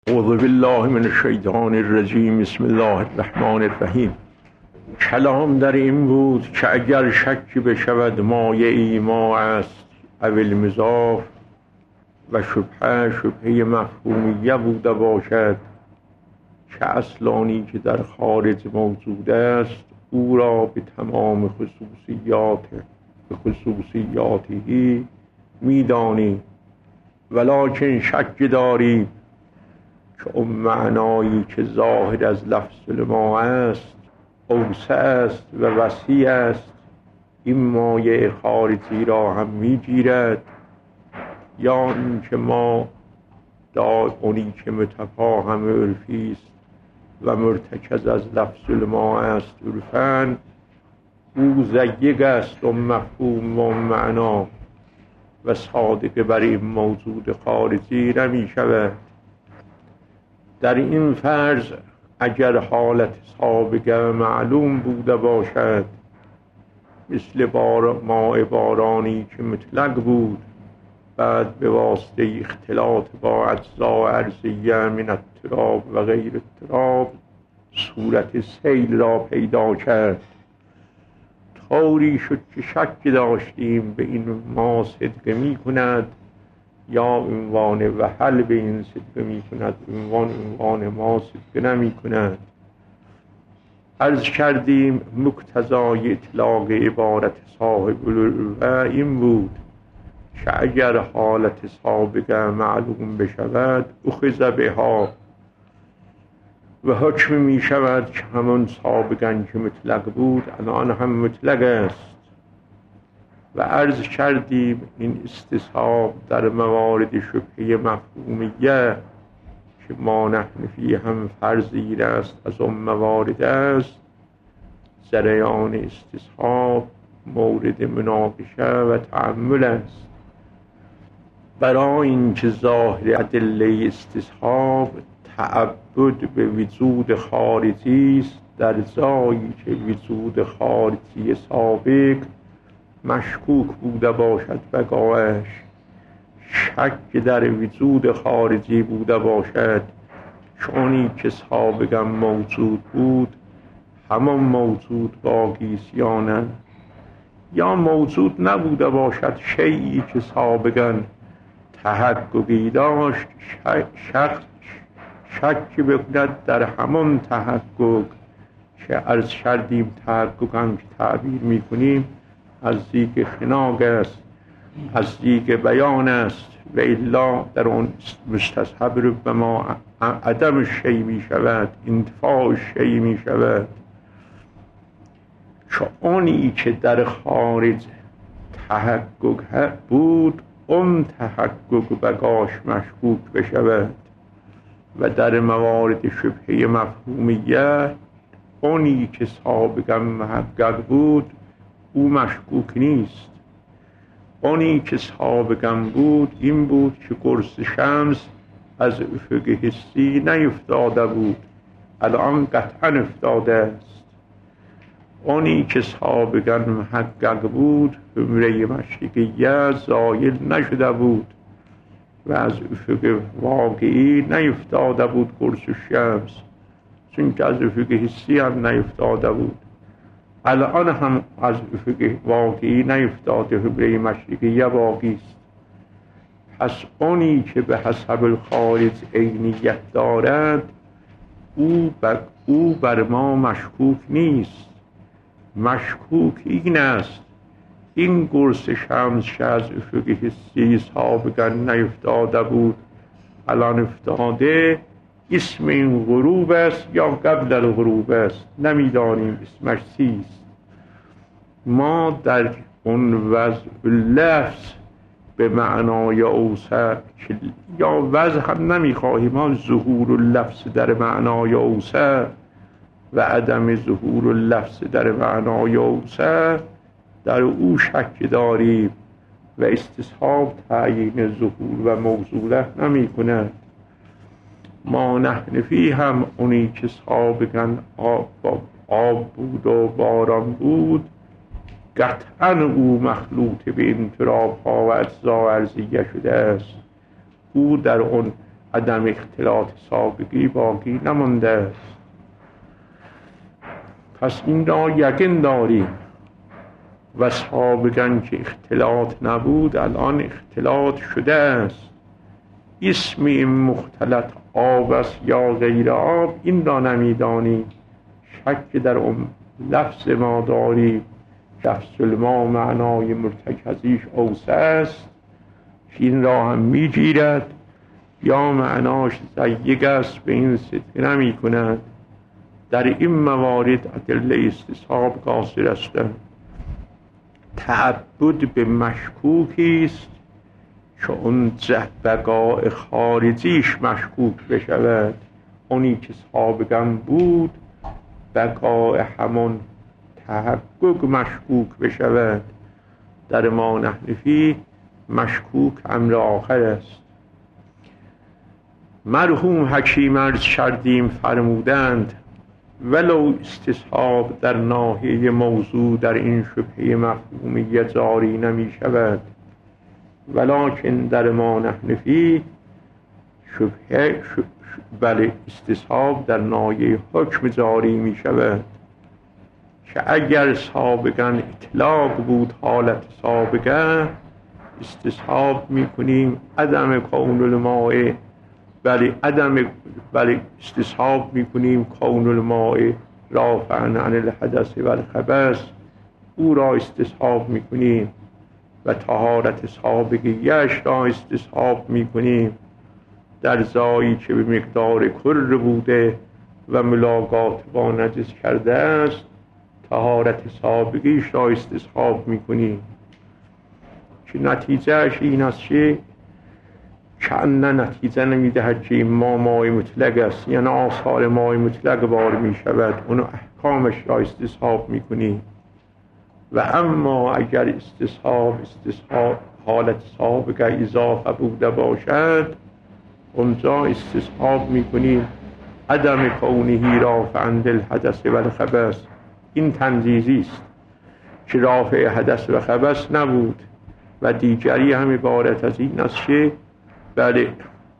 اعوذ بالله من الشیطان الرجیم. بسم الله الرحمن الرحیم. کلام در این بود که اگر شکی بشود مایه ما است اول مضاف و شبهه مفهومیه بوده باشد که اصلانی که در خارج موجود است او را به تمام خصوصیاتی میدانی، ولکن شک داری که اون معنایی که ظاهر از لفظ ما است اوسع است و وسیع است، این مایه خارجی را هم میگیرد، یا اینکه ما اونی که متفاهم عرفی است و مرتکز از لفظ ما است عرفاً، او ضیق است و مفهوم و معنا و صادق بر این موجود خارجی نمی شود. در این فرض اگر حالت سابقه معلوم بوده باشد، مثل ماء بارانی که مطلق بود بعد به واسطه اختلاط با اجزاء ارضیه من التراب و غیر التراب صورت سیل را پیدا کرد، طوری شد که شک داشتیم به این ما صدق می کند یا عنوان وحل به این صدق می کند، عنوان ما صدق نمی کند. عرض کردیم مقتضای اطلاق عبارت صاحب العرفه این بود که اگر حالت سابقه معلوم بشود اخذ بها و حکم می شود که همون سابقا که مطلق بود الان هم مطلق است. و عرض کردیم این استصحاب در موارد شبهه مفهومیه که ما نحن فی هم فرضی است از اون موارد است، جریان استصحاب مورد مناقشه و تأمل است. برای اینکه ظاهر ادله استصحاب تعبد به وجود خارجی است، در جایی که وجود خارجی سابق مشکوک بوده باشد بقایش، شک در وجود خارجی بوده باشد، چونی که سابقا موجود بود همان موجود باقی است یا نه، یا موجود نبوده باشد شیئی که سابقا تحققی داشت شک بکند در همان تحقق که عرض کردیم تحقق هم که تعبیر میکنیم از ذیق خناق است، از ذیق بیان است، و الا در اون مستصحب رو به ما عدم شی می شود، انتفاع شی می شود، چون اونی که در خارج تحقق بود اون تحقق بقاش مشکوک بشود. و در موارد شبهه مفهومیه اونی که سابقا محقق بود او مشکوک نیست. اونی که سابقا بود این بود که قرص شمس از افق حسی نیفتاده بود، الان قطعا افتاده است. اونی که سابقا محقق بود حمره مشرقیه زایل نشده بود و از افق واقعی نیفتاده بود قرص شمس، چون که از افق حسی هم نیفتاده بود، الان هم از افق واقعی نیفتاده، حمره مشرقیه باقی است. پس اونی که به حسب الخارج عینیت دارد او بر ما مشکوک نیست. مشکوک این است این قرص شمس که از افق حسی سابقا نیفتاده بود الان افتاده، اسم این غروب است یا قبل الغروب است، نمیدانیم اسمش چیست. ما در اون وضع لفظ به معنای اوسع یا وضع هم نمیخواهیم، ما ظهور اللفظ در معنای اوسع و عدم ظهور اللفظ در معنای اوسع در او شک داریم و استصحاب تعیین ظهور و موصوله نمی کند. ما نحن فی هم اونی که سابقا آب بود و باران بود قطعا او مخلوط به انتراب ها و اجزا ارضیه شده است. او در اون عدم اختلاط سابقی باقی نمانده است. پس این را یقین داریم و سابقاً که اختلاط نبود الان اختلاط شده است. اسم این مختلط آب است یا غیر آب این را نمیدانیم. شک در لفظ ما داریم. لفظ الماء معنای مرتکزیش اوسع است، این را هم میگیرد، یا معناش ضیق است به این صدق نمی کند. در این موارد ادله استصحاب قاصر است. تعبد به مشکوکی است که اون بقاء خارجیش مشکوک بشود. اونی که سابقا بود بقاء همون تحقق مشکوک بشود. در ما نحنفی مشکوک امر آخر است. مرحوم حکیم عرض کردیم فرمودند ولو استصحاب در ناحیه موضوع در این شبهه مفهومی جاری نمی شود، ولکن در ما نحنفی شبهه بله استصحاب در ناحیه حکم جاری می شود که اگر سابقا اطلاق بود حالت سابقه استصحاب می کنیم عدم کون الماء بله استصحاب میکنیم کون الماء رافعا عن الحدث و الخبث او را استصحاب میکنیم و طهارت سابقیش را استصحاب میکنیم در جایی که به مقدار کر بوده و ملاقات با نجس کرده است طهارت سابقیش را استصحاب میکنیم که نتیجهش این است که نه نتیجه نمیدهد که ما مای مطلق است، یعنی آثار مای مطلق بار می شود اون احکامش را استصحاب می کنی. و اما اگر استصحاب حالت سابقه اضافه بوده باشد اونجا استصحاب می کنیم عدم کونهی رافعا للحدث و الخبث. این تنزیزی است که رافع حدث و خبث نبود و دیگری هم عبارت از این است که بله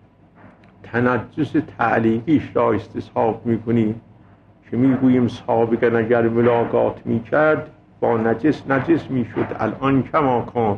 تنجس تعلیقیش را استصحاب میکنیم که میگوییم سابقا اگر ملاقات میکرد با نجس میشد الان کما کن.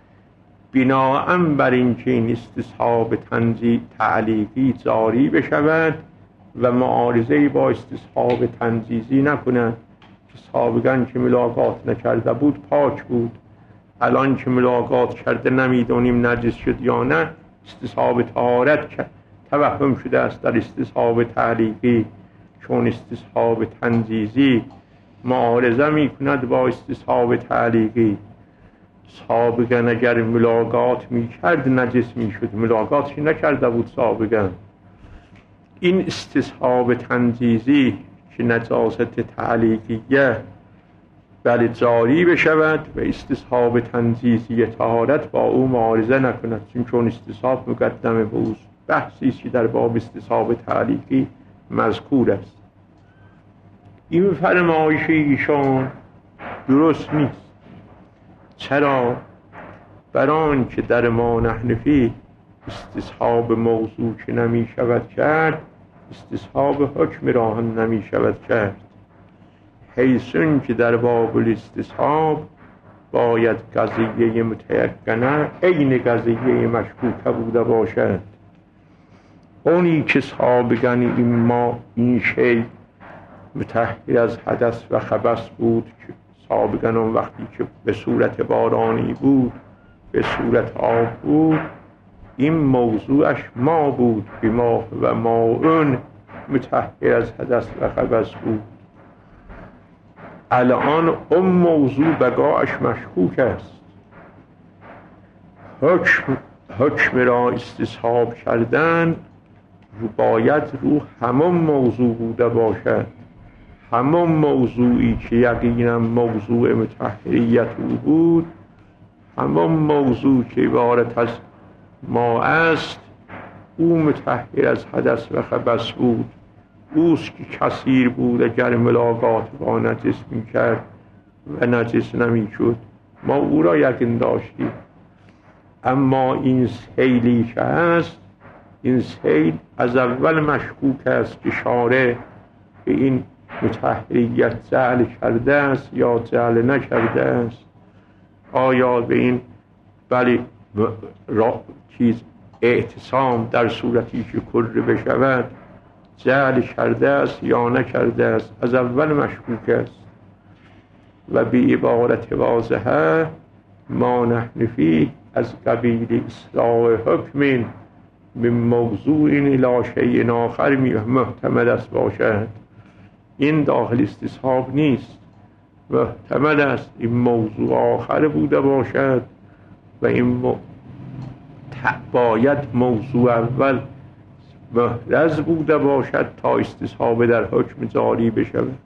بناء بر اینکه این استصحاب تعلیقی جاری بشود و معارضه با استصحاب تنجیزی نکند که سابقا که ملاقات نکرده بود پاک بود الان که ملاقات کرده نمیدونیم نجس شد یا نه استصحاب طهارت توهم شده است در استصحاب تعلیقی چون استصحاب تنجیزی معارضه می کند با استصحاب تعلیقی. سابقا اگر ملاقات می کرد نجس می شد ملاقاتش نکرده بود سابقا. این استصحاب تنجیزی که نجاست تعلیقیه بله جاری بشود و استصحاب تنجیزی طهارت با او معارضه نکند چون استصحاب مقدمه به او. بحثی که در باب استصحاب تعلیقی مذکور است. این فرمایش ایشان درست نیست. چرا؟ بران که در ما نحنفی استصحاب موضوع که نمی شود کرد استصحاب حکم را هم نمی شود کرد، حیثون که در باب الاستصحاب باید قضیه متیقنه عین قضیه مشکوکه بوده باشد. اونی که سابقا این شی مطهر از حدث و خبث بود که سابقا اون وقتی که به صورت بارانی بود به صورت آب بود این موضوعش ما بود بما و ماء مطهر از حدث و خبث بود. الان اون موضوع بقاش مشکوک است. حکم را استصحاب کردن باید رو همون موضوع بوده باشد، همون موضوعی که یقینا موضوع مطهریت او بود، همون موضوع که عبارت از ما است او مطهر از حدث و خبث بود. اوست که کثیر بود اگر ملاقات با نجس می کرد و نجس نمی شد ما او را یقین داشتیم. اما این سیلی که هست این سیل از اول مشکوک است که شارع به این مطهریت جعل کرده است یا جعل نکرده است. آیا به این بلی چیز اعتصام در صورتی که کره بشود جعل کرده است یا نکرده است، از اول مشکوک است. و به عبارت واضحه ما نحن فیه از قبیل اصلاح حکم من موضوع الی شیء آخر محتمل است باشد. این داخل استصحاب نیست، محتمل است این موضوع آخر بوده باشد و این باید موضوع اول محرز بوده باشد تا استصحاب در حکم جاری بشود.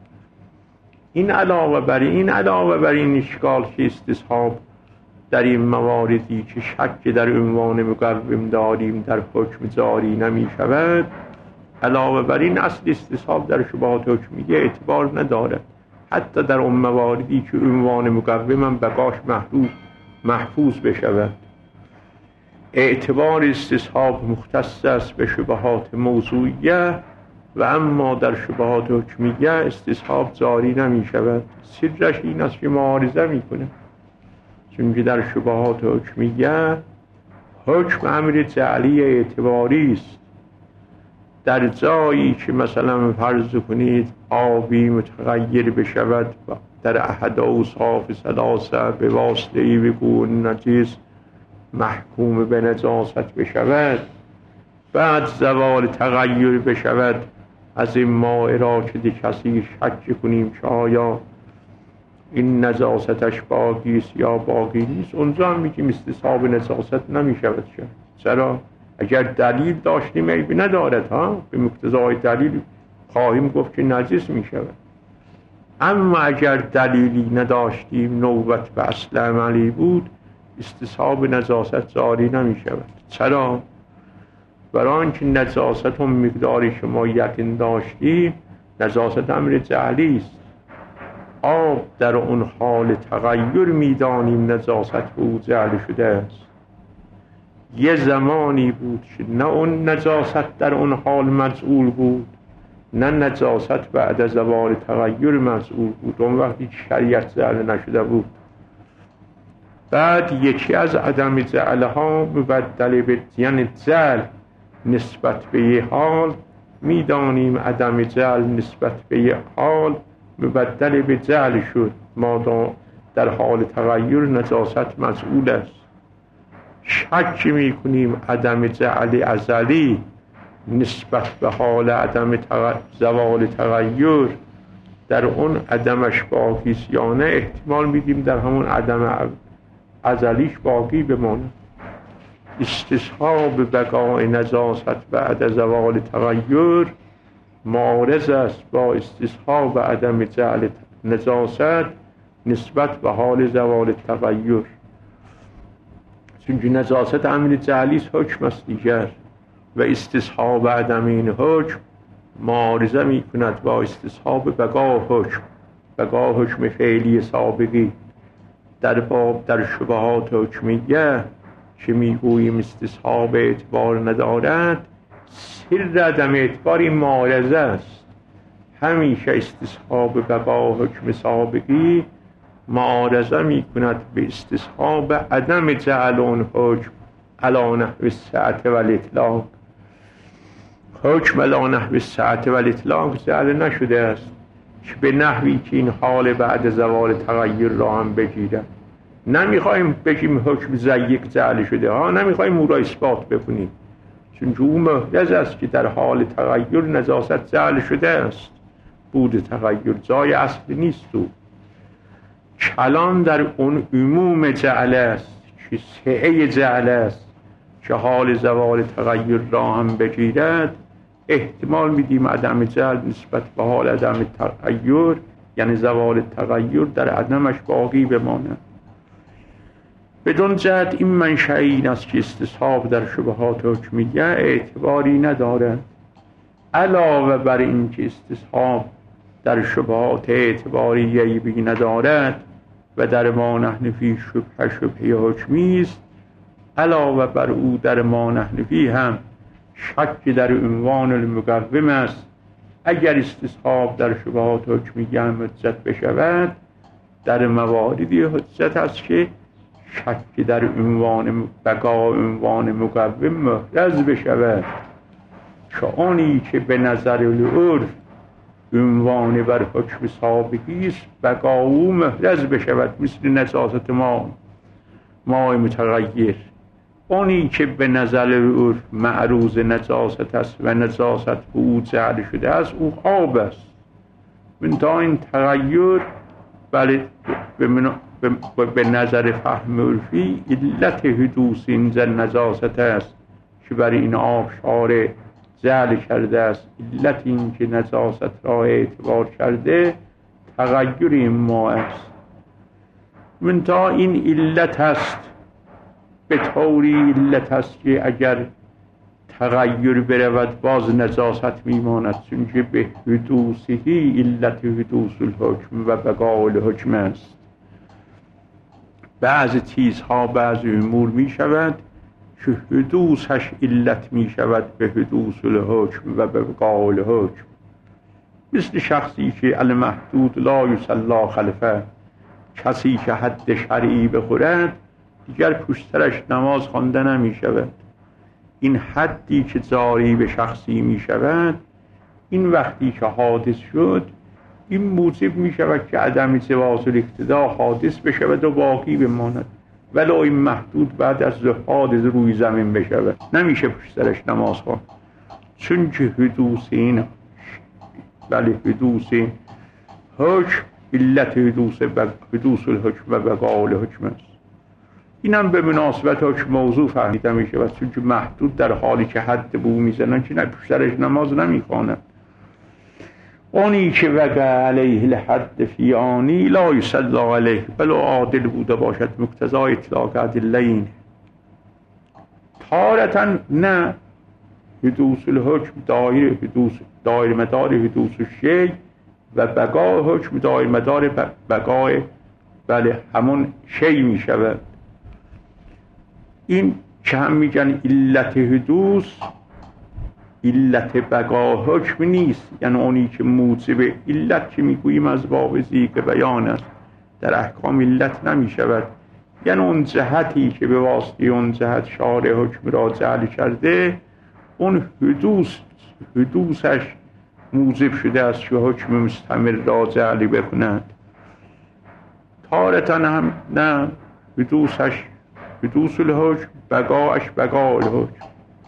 این علاوه بر این اشکال که استصحاب در این مواردی که شک در عنوان مقوم داریم در حکم جاری نمی شود، علاوه بر این اصل استصحاب در شبهات حکمیه اعتبار ندارد. حتی در اون مواردی که عنوان مقوم هم بقاش محفوظ بشود، اعتبار استصحاب مختص است به شبهات موضوعیه و اما در شبهات حکمیه استصحاب جاری نمی شود. سرش این است که معارضه می کنه، چون که در شبهات حکمیه حکم امر جعلی اعتباری است. در جایی که مثلا فرض کنید آبی متغیر بشود و در احد اوصاف ثلاثه به واسطه‌ای بگون نجس محکوم به نجاست بشود، بعد زوال تغییر بشود از این ماء را که کسی شک کنیم که آیا این نجاستش باقی است یا باقی نیست، اونجا هم میگیم استصحاب نجاست نمی شود. چرا؟ اگر دلیل داشتیم عیبی ندارد، به مقتضای دلیل خواهیم گفت که نجس می شود. اما اگر دلیلی نداشتیم نوبت به اصل عملی بود، استصحاب نجاست جاری نمی شود. چرا؟ برای آنکه نجاست هم مقداری که ما یقین داشتیم، نجاست امر جعلی است. آب در اون حال تغییر میدانیم نجاست به او جعل شده است. یه زمانی بود که نه اون نجاست در اون حال مجعول بود، نه نجاست بعد از زوال تغییر مجعول بود، اون وقتی که شریعت جعل نشده بود. بعد یکی از عدم جعلها مبدل به یعنی جعل نسبت به یه حال میدانیم عدم جعل نسبت به یه حال مبدل به جعل شد، ما در حال تغییر نجاست مجعول است. شک میکنیم عدم جعل ازلی نسبت به حال عدم زوال تغییر در اون عدمش باقی است یا نه، احتمال میدیم در همون عدم ازلیش باقی بماند. استصحاب بقای نجاست بعد زوال تغییر معارض است با استصحاب عدم جعل نجاست نسبت به حال زوال تغییر، چون نجاست امر جعلی حکم است دیگر و استصحاب عدم این حکم معارضه می کند با استصحاب بقا حکم فعلی سابقی. در باب در شبهات حکمیه که میگوییم استصحاب اعتبار ندارد، سر عدم اعتبار این معارضه است. همیشه استصحاب بقا حکم سابقی معارضه می کند به استصحاب عدم جعل اون حکم علی نحو السعة و الاطلاق. حکم علی نحو السعة و الاطلاق جعل نشده است که به نحوی که این حال بعد زوال تغییر را هم بگیرد. نمیخوایم بگیم حکم ضیق جعل شده، نمیخوایم او را اثبات بکنیم، چون او محرز است که در حال تغییر نجاست جعل شده است. بود تغییر جای اصل نیست. او کلام در اون عموم جعل است که سعه جعل است که حال زوال تغییر را هم بگیرد. احتمال میدیم عدم جعل نسبت به حال عدم تغییر یعنی زوال تغییر در عدمش باقی بماند. بدون جهت این منشأ این است که استصحاب در شبهات حکمیه اعتباری ندارد. علاوه بر این که استصحاب در شبهات اعتباری عیبی ندارد و در ما نحن فی شبهه حکمی است، علاوه بر او در ما نحن فی هم شک در عنوان المقوم است. اگر استصحاب در شبهات حکمیه هم حجت بشود، در مواردی حجت است که شک در عنوان بقا عنوان مقوم محرز بشود. چونی که به نظر العرف عنوان بر حکم سابقی است، بقا او محرز بشود، مثل نجاست ماء متغیر. اونی که به نظر العرف معروض نجاست است و نجاست به او جعل شده است، او آب است. منتها این تغییر بله به نظر فهم عرفی علت حدوث این نجاست است که برای این آب شارع جعل کرده است. علت این که نجاست را اعتبار کرده تغییر این ما است. منتها این علت است، به طوری علت است که اگر تغییر برود باز نجاست میماند، چون که به حدوثی علت حدوث الحکم و بقاء الحکم است. بعض چیزها بعض امور می شود که حدوثش علت می شود به حدوث الحکم و به بقاء الحکم. مثل شخصی که المحدود لا یصلی خلفه، کسی که حد شرعی بخورد دیگر پشترش نماز خوانده نمی شود. این حدی که جاری به شخصی می شود، این وقتی که حادث شد، این موجب می شود که عدم جواز الاقتدا حادث بشود و باقی بماند، ولو این محدود بعد از حادث روی زمین بشود نمیشه پشترش نماز خواند، چون که حدوث این حدوث حکم علت حدوث الحکم و بقاء الحکم است. اینم به مناسبت حکم موضوع فهمیده می شود، چون که محدود در حالی که حد بو میزنن که پشترش نماز نمیخواند. اونی که وقع علیه الحد فی آنی لا یصلی علیه، ولو عادل بوده باشد، مقتضای اطلاق ادله این. تارة نه حدوث الحکم دایر مدار حدوث الشیء و بقاء حکم دایر مدار بقاء بله همون شی می شود. این که هم میگن علت حدوث علت بقا حکم نیست، یعنی اونی که موجب علت که میگوییم از باب ذیق بیان است، در احکام علت نمی شود. یعنی اون جهتی که به واسطه اون جهت شارع حکم را جعل کرده، اون حدوثش موجب شده است که حکم مستمر را جعلی بکند. تارة هم نه حدوثش حدوث الحکم، بقاش بقاء الحکم.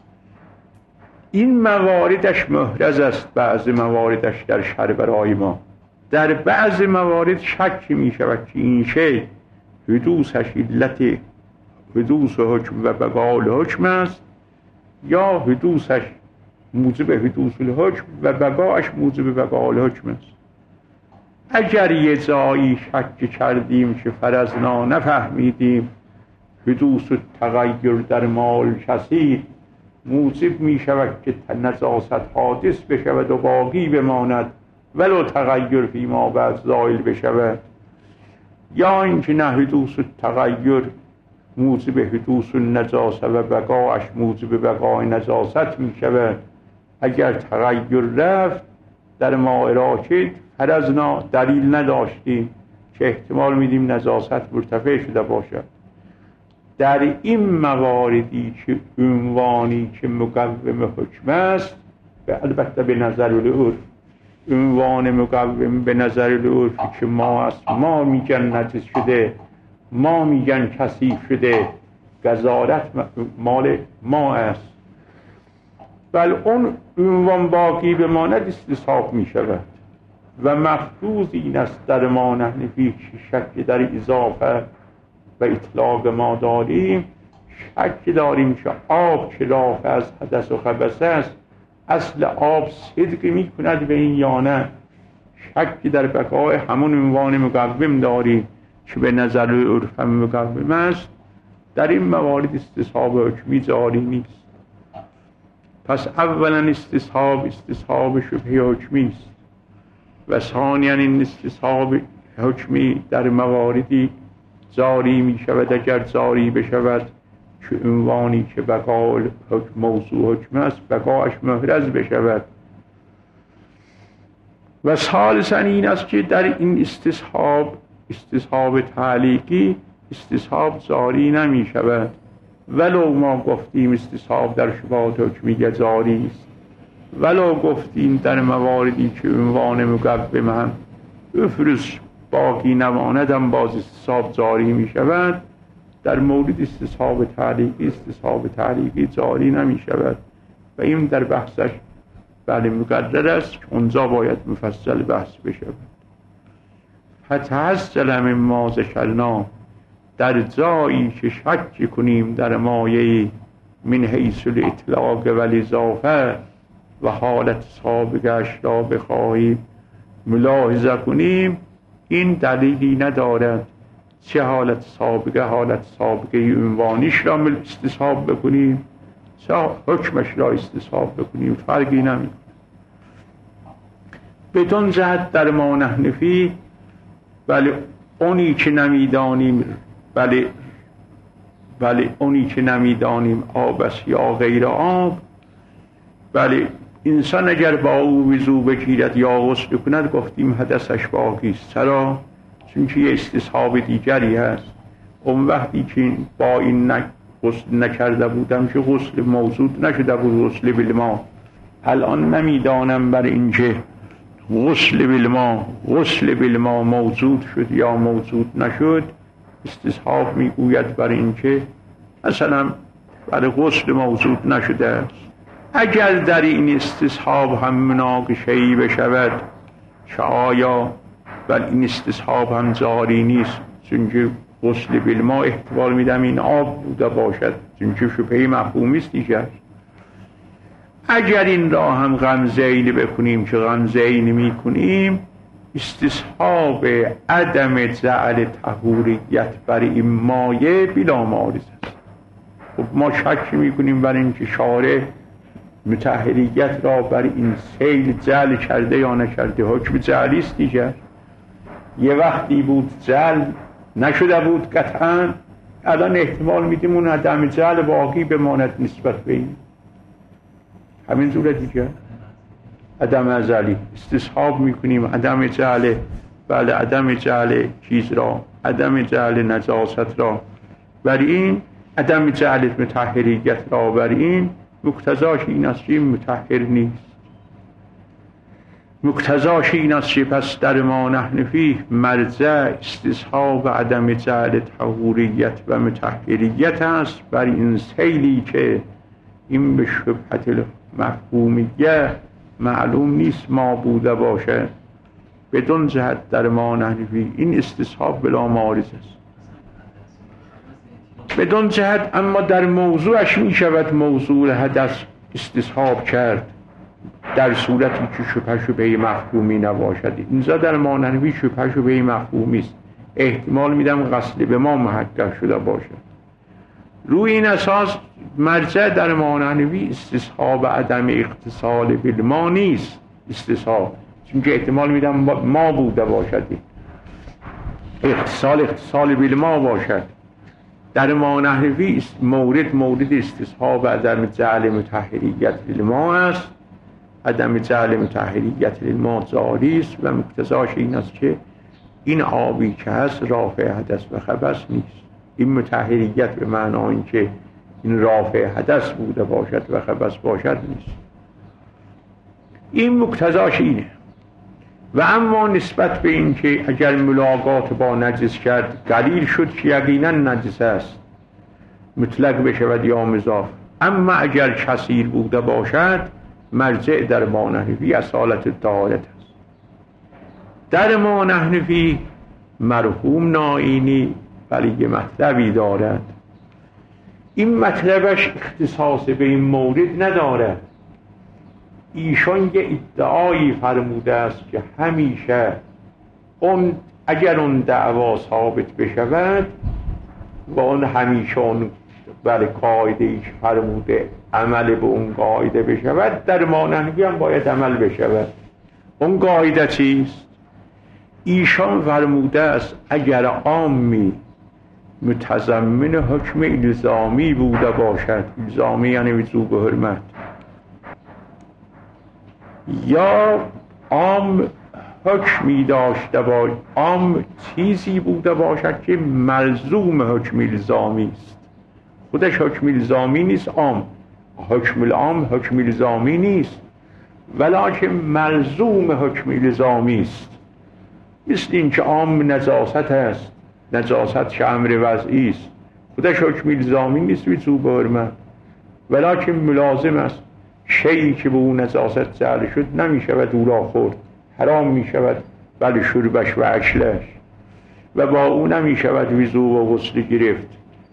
این مواردش محرز است، بعض مواردش در شرع برای ما. در بعض موارد شک می شود که این شی حدوثش علت حدوث حکم و بقاء الحکم است، یا حدوثش موجب حدوث الحکم و بقاش موجب بقاء الحکم است. اگر یه جایی شک کردیم که فرضنا نفهمیدیم حدوث تغییر در مال کثیر موجب می شود که نجاست حادث بشود و باقی بماند، ولو تغییر فیما بعد زائل بشود، یا اینکه نه حدوث تغییر موجب حدوث النجاست و بقاش موجب بقای نجاست می شود. اگر تغییر رفت در ما راکد فرضنا دلیل نداشتیم که احتمال میدیم نجاست مرتفع شده باشد. در این مواردی که عنوانی که مقوم حکم است، البته به نظر العرف عنوان مقوم به نظر العرف که ما است، ما میگن نجس شده، ما میگن کثیف شده، گزارت مال ما است، بل اون عنوان باقی بماند استصحاب می شود. و مخصوص این است در ما نحنفی شک در اضافه و اطلاق ما داریم، شک داریم که آب که رافع از حدث و خبث است، اصل آب صدق می کند به این یا نه. شک در بقای همون عنوان مقوم داریم که به نظر عرف هم مقوم است. در این موارد استصحاب حکمی جاری نیست. پس اولا استصحاب شبه حکمی است و ثانیا این استصحاب حکمی در مواردی جاری می شود اگر جاری بشود چه عنوانی که بقا موضوع حکم است بقاش محرز بشود. و ثالثاً این است که در این استصحاب تعلیقی استصحاب جاری نمی شود، ولو ما گفتیم استصحاب در شبهات حکمیه جاری است، ولو گفتیم در مواردی که عنوان مقوم هم افرز باقی نماندم باز استصحاب جاری می شود، در مورد استصحاب تعلیقی جاری نمی شود و این در بحثش بله مقرر است که اونجا باید مفصل بحث بشود. فتحصل من ما ذکرنا، در جایی که شک کنیم در مایه من حیث الاطلاق و الاضافه و حالت سابقش را بخواهیم ملاحظه کنیم، این دلیلی ندارد چه حالت سابقه عنوانیش را استصحاب بکنیم چه حکمش را استصحاب بکنیم، فرقی نمی. بدون جهت در ما نحنفی بله اونی که نمیدانیم اونی که نمیدانیم آب است یا غیر آب، بله انسان اگر با او وضو بگیرد یا غسل کند گفتیم حدثش باقی است. چرا؟ چون که یه استصحاب دیگری هست. اون وقتی که با این غسل نکرده بودم که غسل موجود نشده بود، غسل بالماء، الان نمیدانم بر اینکه غسل بالماء موجود شد یا موجود نشد، استصحاب میگوید بر اینکه مثلا برای غسل موجود نشده است. اگر در این استصحاب هم مناقشه‌ای بشود که آیا این استصحاب هم جاری نیست، چون غسل بالماء احتمال میدم این آب بوده باشد، چون شبهه مفهومی است دیگر. اگر این را هم غمزه‌ای بکنیم که غمزه‌ای نمی‌کنیم، استصحاب عدم جعل طهوریت بر این مایه بلا معارض است. خب ما شک می‌کنیم بر این که شارع مطهریت را بر این سیل جعل کرده یا نکرده، حکم جعلی است دیگر. یه وقتی بود جعل نشده بود قطعا، الان احتمال میدیم اون عدم جعل باقی بماند نسبت به این، همین جوره دیگه. عدم ازلی استصحاب میکنیم عدم جعل، بله عدم جعل چیز را، عدم جعل نجاست را بر این، عدم جعل مطهریت را بر این، مقتضاش این است که مطهر نیست. مقتضاش این است که پس در ما نحنفی مرجع استصحاب عدم جعل طهوریت و مطهریت است بر این سیلی که این به شبهت مفهومیه معلوم نیست ما بوده باشه. بدون جهت در ما نحنفی این استصحاب بلا معارض است بدون جهت، اما در موضوعش می شود موضوع حدث استصحاب کرد در صورتی که شبهه مفهومی نباشد. اینجا در ما نحنفی شبهه مفهومی است، احتمال میدم غسل به ما محقق شده باشد. روی این اساس مرجع در ما نحنفی استصحاب عدم اتصال بالماء نیست، استصحاب چون که احتمال میدم ما بوده باشد، اتصال بالماء باشد. در ما نحنفی مورد استصحاب عدم جعل مطهریت للماء است. عدم جعل مطهریت للماء جاری است و مقتضاش این است که این آبی که هست رافع حدث و خبث نیست. این مطهریت به معنای این که این رافع حدث بوده باشد و خبث باشد نیست. این مقتضاش اینه. و اما نسبت به این که اگر ملاقات با نجس کرد دلیل شد که یقینا نجس است، مطلق بشود یا مضاف، اما اگر کثیر بوده باشد مرجع در ما نحنفی اصالت طهارت است. در ما نحنفی مرحوم نائینی ولی یه مطلبی دارد، این مطلبش اختصاص به این مورد ندارد. ایشان یه ادعایی فرموده است که همیشه اگر اون دعوا ثابت بشود و اون همیشه اون قاعده ایش فرموده عمل به اون قاعده بشود، در ما نحنفی هم باید عمل بشود. اون قاعده چیست؟ ایشان فرموده است اگر عامی متضمن حکم الزامی بوده باشد. الزامی یعنی وجوب و حرمت. یا عام حکمی داشته باشد، عام چیزی بوده باشد که ملزوم حکم الزامی است. خودش حکم الزامی نیست. عام حکم العام حکم الزامی نیست، ولکن ملزوم حکم الزامی است. مثل این که عام نجاست است، نجاست که امر وضعی است، خودش حکم الزامی نیست وجوب و حرمت، ولکن ملازم است. شیئی که به اون نجاست جعل شد نمی شود او را خورد، حرام می شود بل شربش و اکلش، و با او نمی شود وضو و غسل گرفت.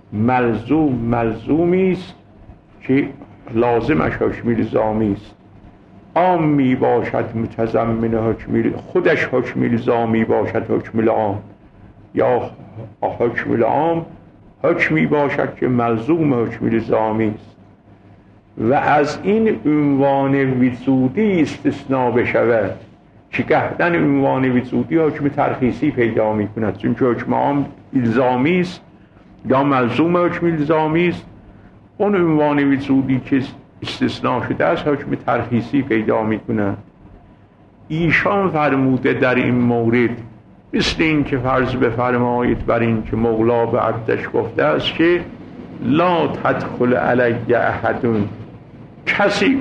ملزومی است که لازمش حکم الزامی است. عام می باشد متضمن حکم، خودش حکم الزامی باشد حکم العام، یا حکم العام حکمی باشد که ملزوم حکم الزامی است و از این عنوان وجودی استثناء بشود که گهدن عنوان وجودی حکم ترخیصی پیدا می کند، چون که حکم عام الزامی است یا ملزوم حکم الزامی است. اون عنوان وجودی که استثناء شده از حکم ترخیصی پیدا می کند. ایشان فرموده در این مورد مثل این که فرض بفرمایید بر این که مولا به عبدش گفته است که لا تدخل علی احدون، کسی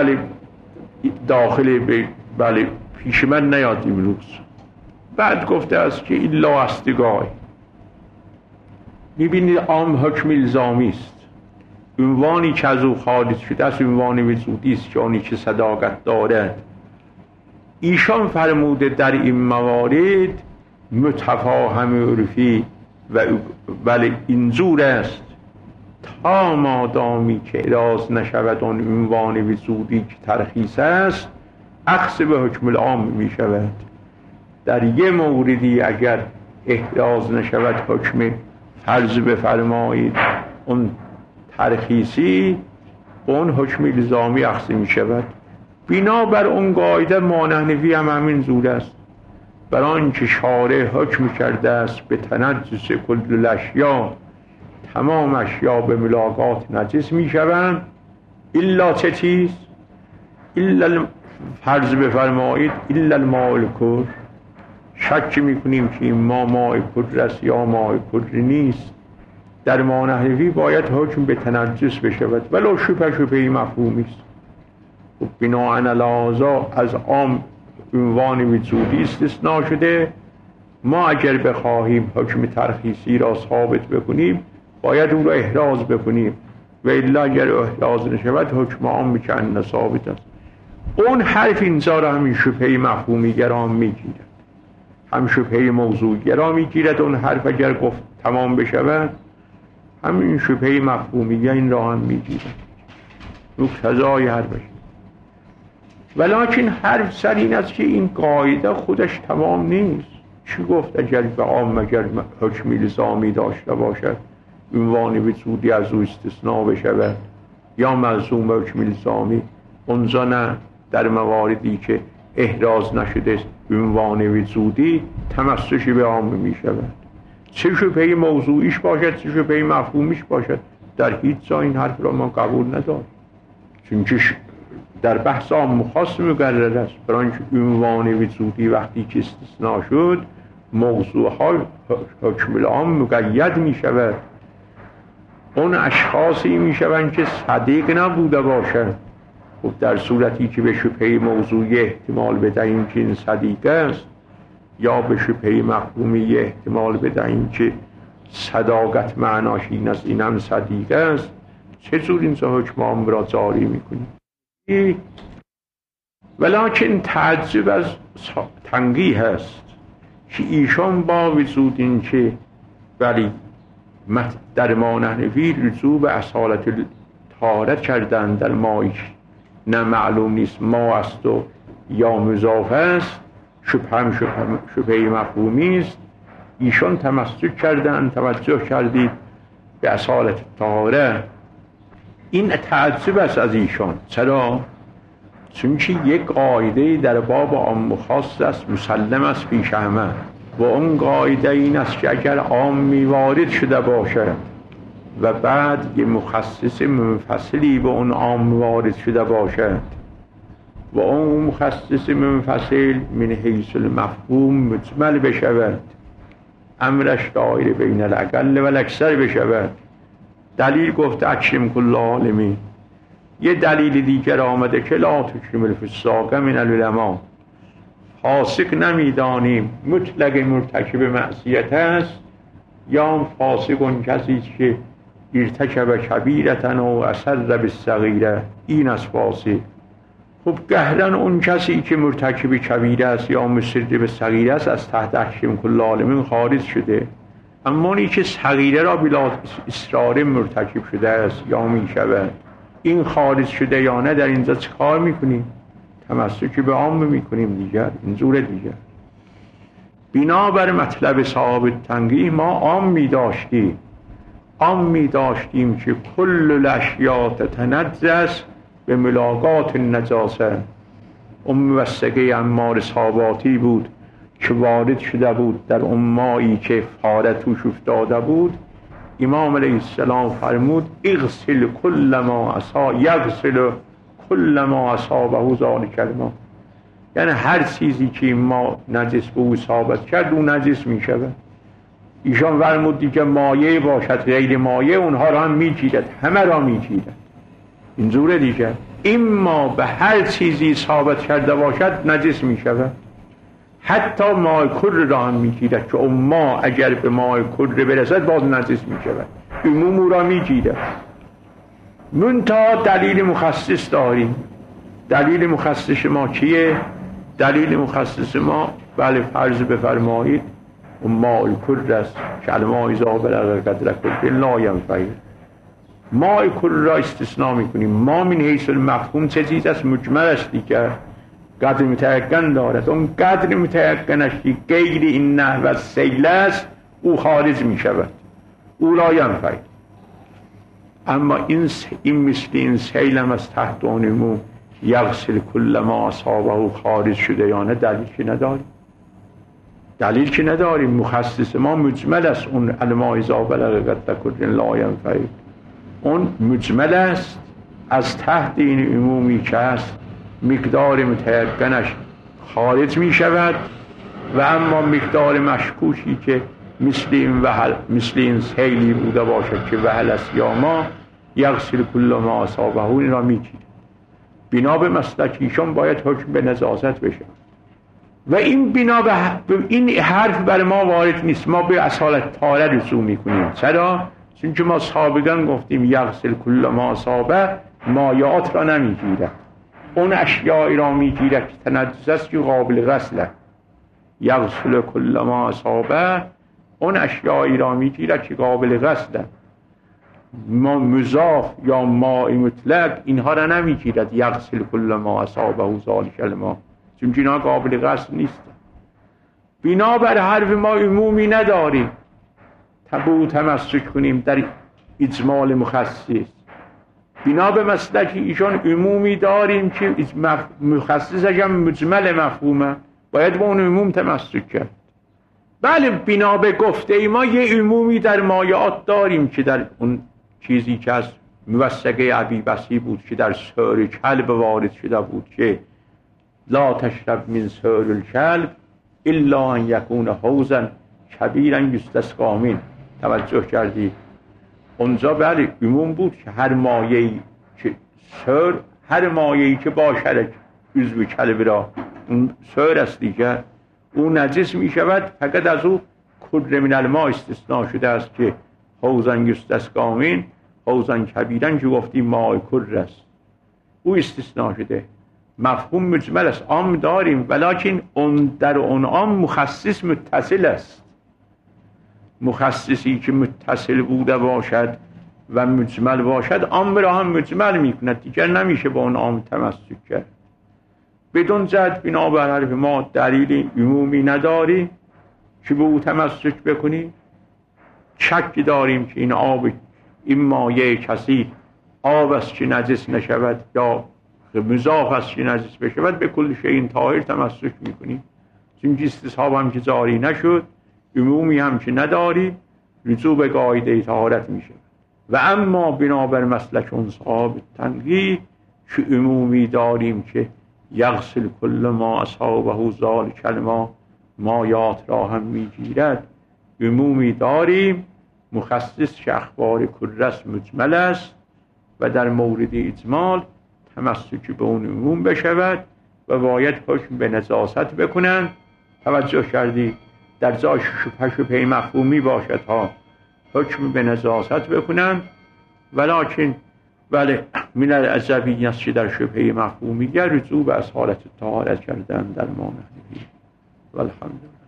داخل پیش من نیاد امروز. بعد گفته است که الا استگاه. میبینید عام حکم الزامی است. عنوانی که از او خارج شده است عنوان وجودی است که آنی که صداقت دارد. ایشان فرموده در این موارد متفاهم عرفی و اینجور است تا مادامی که اراز نشود آن عنوان وجودی که ترخیص است، اخذ به حکم العام می شود. در یه موردی اگر احراز نشود حکم فرض بفرمایید اون ترخیصی، اون حکم الزامی اخذ می شود. بنابر اون قاعده مانحنفی هم همین زور است. برای آنکه شارع حکم کرده است به تنجس کل الاشیاء، تمام اشیاء به ملاقات نجس می شوند الا چه چیز؟ الا فرض بفرمایید الا الماء الکر. شک می کنیم که این ماء کر است یا ماء کر نیست. در مانحنفی باید حکم به تنجس بشود ولو شبهه مفهومی است. و بناء علی از عام عنوان وجودی استثناء شده. ما اگر بخواهیم حکم ترخیصی را ثابت بکنیم باید او را احراز بکنیم، و الا اگر احراز نشود حکم عام که ثابت است. اون حرف اینجا را همین شبهه مفهومی گرام میگیرد، هم شبهه موضوع گرام میگیرد. اون حرف اگر گفت تمام بشود همین شبهه مفهومی این را هم میگیرد، مقتضای حرفش. ولکن حرف سر این است که این قاعده خودش تمام نیست. چی گفت اگر به عام اگر حکم الزامی داشته باشد عنوان وجودی از او استثناء بشود یا ملزوم حکم الزامی، اونجا نه. در مواردی که احراز نشده عنوان وجودی تمسکی به عام می شود، چه شبهه موضوعیش باشد چه شبهه مفهومیش باشد. در هیچ جا این حرف را ما قبول نداریم، چون در بحث عام خاص مقرر است. برای اینکه عنوان وجودی وقتی که استثناء شد موضوع ها حکم العام مقید می شود. اون اشخاصی می شوند که صدیق نبوده باشد. خب در صورتی که به شبهه موضوعی احتمال بدهیم که این صدیق است، یا به شبهه مفهومی احتمال بدهیم که صداقت معناش این است اینم صدیق است، چطور این حکم عام را جاری میکنیم؟ ولکن تعجب از تنقیح است که ایشان با وجود این که ولی در مانحنفی رجوع به اصالت طهارت کردن در مایی نه معلوم نیست ما است و یا مضاف است، شبهه مفهومی است. ایشان تمسک کردن، توجه کردید به اصالت طهارت. این تعجب است از ایشان. چرا؟ چون که یک قاعده در باب عام و خاص است، مسلم است پیش همه. و اون قاعده این است که اگر عامی وارد شده باشد و بعد یه مخصص منفصلی به اون عام وارد شده باشد و اون مخصص منفصل من حیث المفهوم مجمل بشود، امرش دایر بین الاقل و الاکثر بشود. دلیل گفت اکرم کل عالمی. یه دلیل دیگر آمده که لا تکرم الفساق من العلماء، فاسق نمیدانیم مطلق مرتکب معصیت است یا فاسق اون کسی که ارتکب کبیرتن و اثر بالصغیره، این از فاسق. خب گهرن اون کسی که مرتکب کبیره است یا مصر به صغیره است از تحت احکام کل عالمین خارج شده، اما اونی که صغیره را بلا اصرار مرتکب شده است یا می شود، این خارج شده یا نه، در اینجا چه کار میکنیم؟ تمسک به عام میکنیم دیگر، این زور دیگر. بنابر مطلب صاحب تنگی ما عام می داشتیم که کل الاشیاء تتنجس به ملاقات النجاسه. اون موثقه عمار صحاباتی بود که وارد شده بود در اون مایی که فاره توش افتاده بود. امام علیه السلام فرمود اغسل کل ما یغسل کل ما اصابه ذلک الماء، یعنی هر چیزی که ما نجس به او اصابت کرد او نجس می شود. ایشان فرمود که مایه باشد غیر مایه اونها را هم می گیرد، همه را می گیرد. این زور دیگر، این ما به هر چیزی اصابت کرده باشد نجس می شود، حتی ماء کر را هم می گیرد که اون ما اگر به ماء کر برسد باز نجس می شود، عموم را می گیرد. منتها دلیل مخصص داریم. دلیل مخصص ما کیه؟ دلیل مخصص ما بله فرض بفرمایید اون ماء کر است که الماء اذا بلغ قدر کل لا ینفعل. ماء کل را استثناء میکنیم. ما من حیث المفهوم چه چیز است؟ مجمل است دیگر، قدر متیقن دارد. اون قدر متیقنش که غیر این نحو از سیل است او خارج می شود، او لا ینفعل. اما این مثل این سیل هم از تحت اونمو یغسل کل ما اصابه خارج شده یا نه، دلیل که نداریم. مخصص ما مجمل است. اون الماء اذا بلغ قدر کل لا ینفعل، اون مجمل است از تحت این عمومی که است، مقدار متیقنش خارج می شود و اما مقدار مشکوکی که مثل این سیلی بوده باشد که وحل است یا ما یغسل کل ما اصابه این را می گیرد. بنا به مسلکیشون باید حکم به نجاست بشه و این بنا به این حرف بر ما وارد نیست. ما به اصالت طاره رجوع میکنیم. چرا؟ چون که ما سابقا گفتیم یغسل کل ما اصابه مایات را نمیگیرد، اون اشیاء را میگیرد که تنجس است که قابل غسله. یغسل کل ما اصابه اون اشیاء را میگیرد که قابل غسله. ما مضاف یا ماء مطلق اینها را نمیگیرد. یغسل کل ما اصابه ذلک الماء، چون اینا قابل غسل نیست. بنا بر حرف ما عمومی نداریم تمسک کنیم در اجمال مخصص. بنا به مسلک ایشان عمومی داریم که مخصصش هم مجمل مفهومه، باید با اون عموم تمسک کرد. بله بنا به گفته ما یه عمومی در مایعات داریم که در اون چیزی که از موثقه ابی بسی بود که در سور کلب وارد شده بود که لا تشرب من سور الکلب الا ان یکون حوضا کبیرا یستسقی منه. توجه کردی؟ اونجا بله عموم بود که هر مایعی که سور، هر مایعی که باشد عضو کلب را، اون سور است دیگر، اون نجس می شود، فقط از او کر من الماء استثناء شده است که حوضا یستسقی منه، حوضا کبیرا که گفتیم ماء کر است، او استثناء شده. مفهوم مجمل است، عام داریم، ولیکن اون در اون عام مخصص متصل است. مخصصی که متصل بوده باشد و مجمل باشد عام را هم مجمل میکند، دیگر نمیشه با اون عام تمسک کرد. بدون جد بنا بر حرف ما دلیل عمومی نداری که به او تمسک بکنی. شک داریم که این آب، این مایه کثیر آب است که نجس نشود یا مضاف است که نجس بشود، به کل شیء طاهر تمسک میکنیم، چون استصحاب هم که جاری نشد، عمومی هم که نداری، رجوع به قاعده طهارت میشه. و اما بنابر مسلک اصحاب تنقیح که عمومی داریم که یغسل کل ما اصحابه ذالک الماء، مایات را هم میگیرد، عمومی داریم مخصص که اخبار کرس مجمل است و در مورد اجمال تمسک به اون عموم بشود و باید حکم به نجاست بکنند. توجه کردی در جای شبهه مفهومی باشد ها، حکم به نجاست بکنند، ولکن بله من العجبی است که در شبهه مفهومی رجوع به اصالت طهارت کردن در مانع والحمدلله.